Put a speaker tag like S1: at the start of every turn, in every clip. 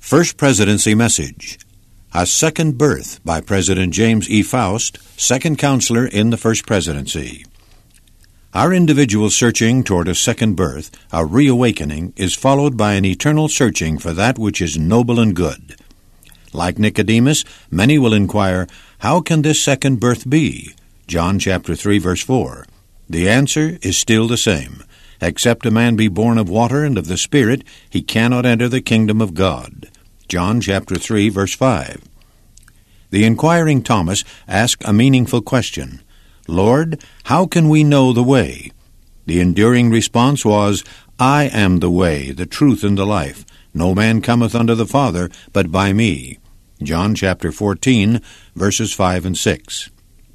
S1: First Presidency Message. A Second Birth by President James E. Faust, second counselor in the First Presidency. Our individual searching toward a second birth, a reawakening, is followed by an eternal searching for that which is noble and good. Like Nicodemus, many will inquire, how can this second birth be? John chapter 3, verse 4. The answer is still the same. Except a man be born of water and of the Spirit, he cannot enter the kingdom of God. John chapter 3, verse 5. The inquiring Thomas asked a meaningful question. Lord, how can we know the way? The enduring response was, I am the way, the truth, and the life. No man cometh unto the Father but by me. John chapter 14, verses 5 and 6.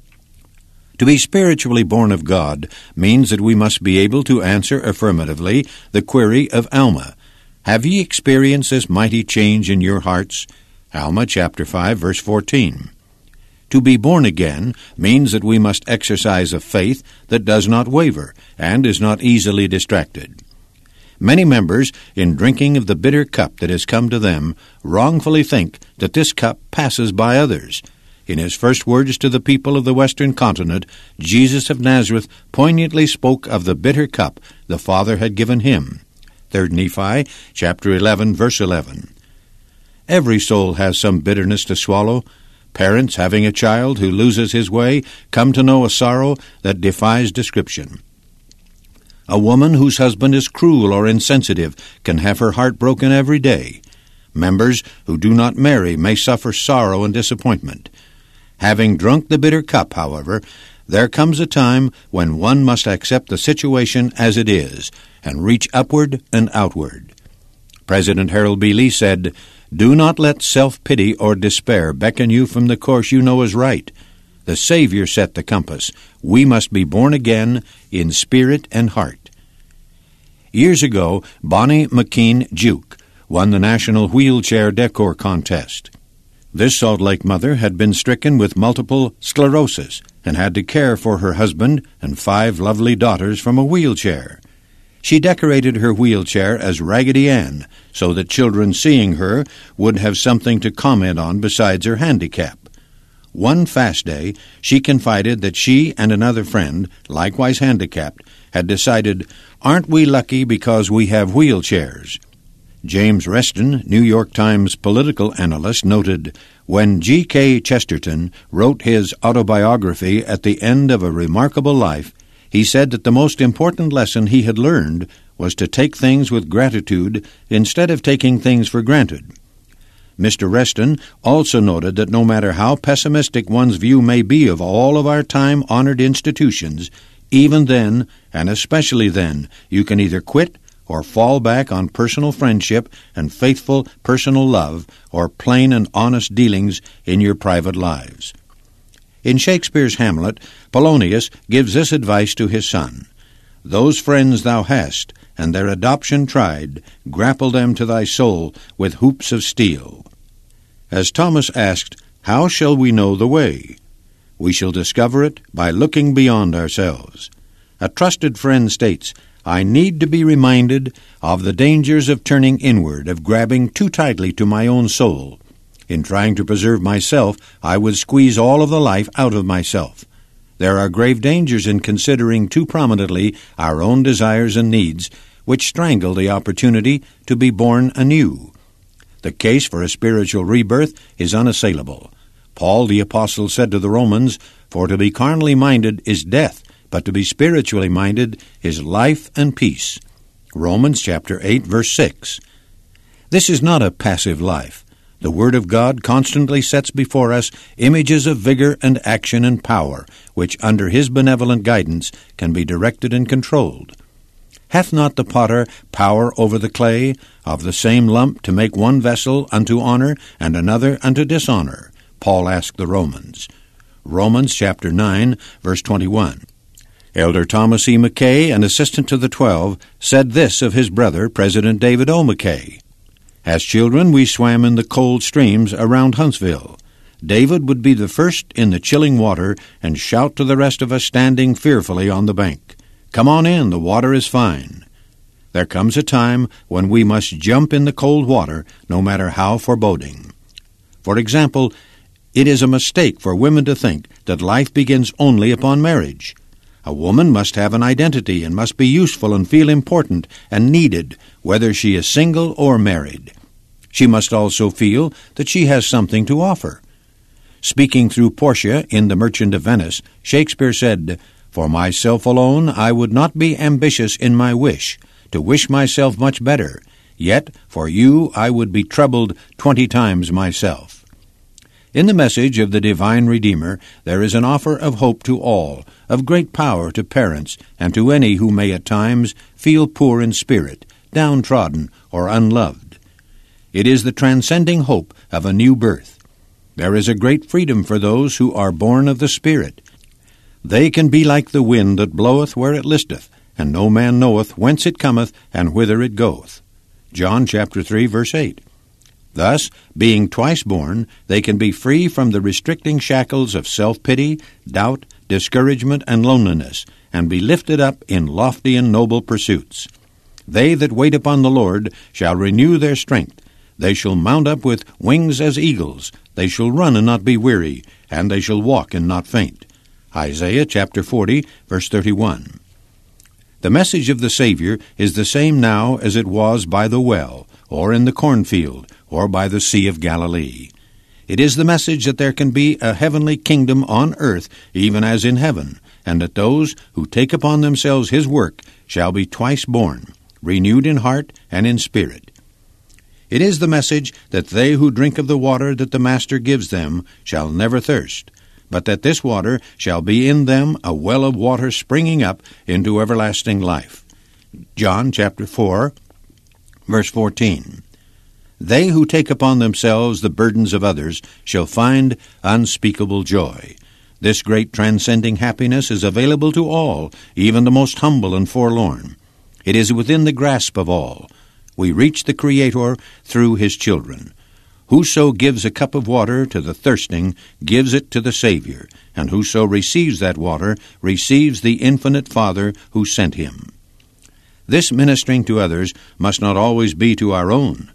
S1: To be spiritually born of God means that we must be able to answer affirmatively the query of Alma. Have ye experienced this mighty change in your hearts? Alma chapter 5, verse 14. To be born again means that we must exercise a faith that does not waver and is not easily distracted. Many members, in drinking of the bitter cup that has come to them, wrongfully think that this cup passes by others. In his first words to the people of the Western continent, Jesus of Nazareth poignantly spoke of the bitter cup the Father had given him. 3 Nephi chapter 11, verse 11. Every soul has some bitterness to swallow. Parents, having a child who loses his way, come to know a sorrow that defies description. A woman whose husband is cruel or insensitive can have her heart broken every day. Members who do not marry may suffer sorrow and disappointment. Having drunk the bitter cup, however, there comes a time when one must accept the situation as it is and reach upward and outward. President Harold B. Lee said, Do not let self-pity or despair beckon you from the course you know is right. The Savior set the compass. We must be born again in spirit and heart. Years ago, Bonnie McKean Juke won the National Wheelchair Decor Contest. This Salt Lake mother had been stricken with multiple sclerosis and had to care for her husband and 5 lovely daughters from a wheelchair. She decorated her wheelchair as Raggedy Ann so that children seeing her would have something to comment on besides her handicap. One fast day, she confided that she and another friend, likewise handicapped, had decided, Aren't we lucky because we have wheelchairs? James Reston, New York Times political analyst, noted, When G.K. Chesterton wrote his autobiography at the end of a remarkable life, he said that the most important lesson he had learned was to take things with gratitude instead of taking things for granted. Mr. Reston also noted that no matter how pessimistic one's view may be of all of our time-honored institutions, even then, and especially then, you can either quit or fall back on personal friendship and faithful personal love or plain and honest dealings in your private lives. In Shakespeare's Hamlet, Polonius gives this advice to his son, Those friends thou hast, and their adoption tried, grapple them to thy soul with hoops of steel. As Thomas asked, How shall we know the way? We shall discover it by looking beyond ourselves. A trusted friend states, I need to be reminded of the dangers of turning inward, of grabbing too tightly to my own soul. In trying to preserve myself, I would squeeze all of the life out of myself. There are grave dangers in considering too prominently our own desires and needs, which strangle the opportunity to be born anew. The case for a spiritual rebirth is unassailable. Paul the Apostle said to the Romans, For to be carnally minded is death, but to be spiritually minded is life and peace. Romans chapter 8, verse 6. This is not a passive life. The Word of God constantly sets before us images of vigor and action and power, which under His benevolent guidance can be directed and controlled. Hath not the potter power over the clay, of the same lump to make one vessel unto honor and another unto dishonor? Paul asked the Romans. Romans chapter 9, verse 21. Elder Thomas E. McKay, an assistant to the 12, said this of his brother, President David O. McKay. As children, we swam in the cold streams around Huntsville. David would be the first in the chilling water and shout to the rest of us standing fearfully on the bank, Come on in, the water is fine. there comes a time when we must jump in the cold water, no matter how foreboding. For example, it is a mistake for women to think that life begins only upon marriage. A woman must have an identity and must be useful and feel important and needed, whether she is single or married. She must also feel that she has something to offer. Speaking through Portia in The Merchant of Venice, Shakespeare said, "For myself alone I would not be ambitious in my wish, to wish myself much better, yet for you I would be troubled 20 times myself." In the message of the divine Redeemer, there is an offer of hope to all, of great power to parents, and to any who may at times feel poor in spirit, downtrodden, or unloved. It is the transcending hope of a new birth. There is a great freedom for those who are born of the Spirit. They can be like the wind that bloweth where it listeth, and no man knoweth whence it cometh and whither it goeth. John chapter 3, verse 8. Thus, being twice born, they can be free from the restricting shackles of self-pity, doubt, discouragement, and loneliness, and be lifted up in lofty and noble pursuits. They that wait upon the Lord shall renew their strength. They shall mount up with wings as eagles. They shall run and not be weary, and they shall walk and not faint. Isaiah chapter 40, verse 31. The message of the Savior is the same now as it was by the well, or in the cornfield, or by the Sea of Galilee. It is the message that there can be a heavenly kingdom on earth, even as in heaven, and that those who take upon themselves His work shall be twice born, renewed in heart and in spirit. It is the message that they who drink of the water that the Master gives them shall never thirst, but that this water shall be in them a well of water springing up into everlasting life. John chapter 4, verse 14. They who take upon themselves the burdens of others shall find unspeakable joy. This great transcending happiness is available to all, even the most humble and forlorn. It is within the grasp of all. We reach the Creator through His children. Whoso gives a cup of water to the thirsting gives it to the Savior, and whoso receives that water receives the infinite Father who sent him. This ministering to others must not always be to our own.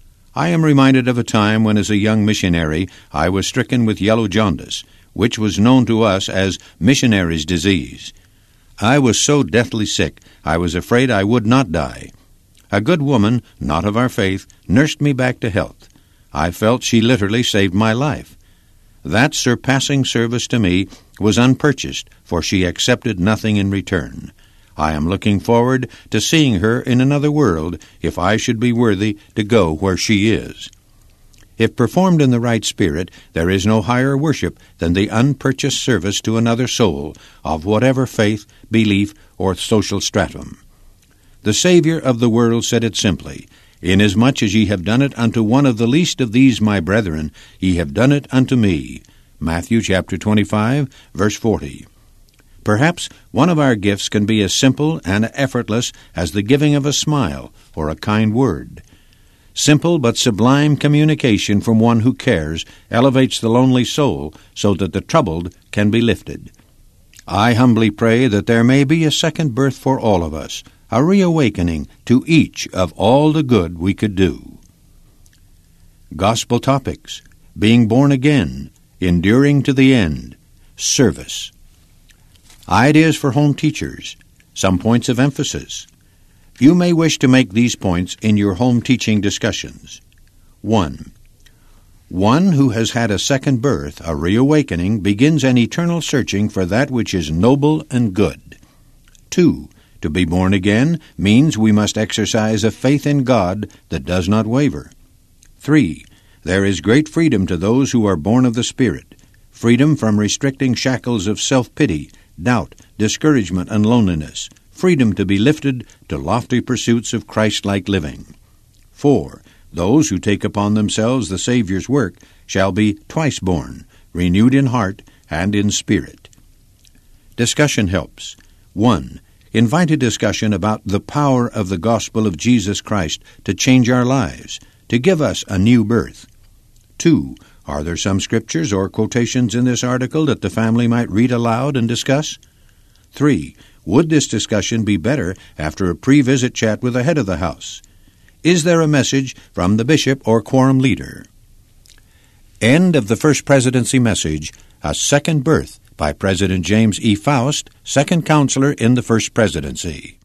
S1: I am reminded of a time when as a young missionary I was stricken with yellow jaundice, which was known to us as missionary's disease. I was so deathly sick I was afraid I would not die. A good woman, not of our faith, nursed me back to health. I felt she literally saved my life. That surpassing service to me was unpurchased, for she accepted nothing in return. I am looking forward to seeing her in another world if I should be worthy to go where she is. If performed in the right spirit, there is no higher worship than the unpurchased service to another soul of whatever faith, belief, or social stratum. The Savior of the world said it simply, "Inasmuch as ye have done it unto one of the least of these my brethren, ye have done it unto me." Matthew chapter 25, verse 40. Perhaps one of our gifts can be as simple and effortless as the giving of a smile or a kind word. Simple but sublime communication from one who cares elevates the lonely soul so that the troubled can be lifted. I humbly pray that there may be a second birth for all of us, a reawakening to each of all the good we could do. Gospel topics: being born again, enduring to the end, service. Ideas for home teachers, some points of emphasis. You may wish to make these points in your home teaching discussions. 1. One who has had a second birth, a reawakening, begins an eternal searching for that which is noble and good. 2. To be born again means we must exercise a faith in God that does not waver. 3. There is great freedom to those who are born of the Spirit, freedom from restricting shackles of self-pity, doubt, discouragement, and loneliness, freedom to be lifted to lofty pursuits of Christ-like living. 4. Those who take upon themselves the Savior's work shall be twice born, renewed in heart and in spirit. Discussion helps. 1. Invite a discussion about the power of the gospel of Jesus Christ to change our lives, to give us a new birth. 2. Are there some scriptures or quotations in this article that the family might read aloud and discuss? 3. Would this discussion be better after a pre-visit chat with the head of the House? Is there a message from the bishop or quorum leader? End of the First Presidency Message, A Second Birth by President James E. Faust, second counselor in the First Presidency.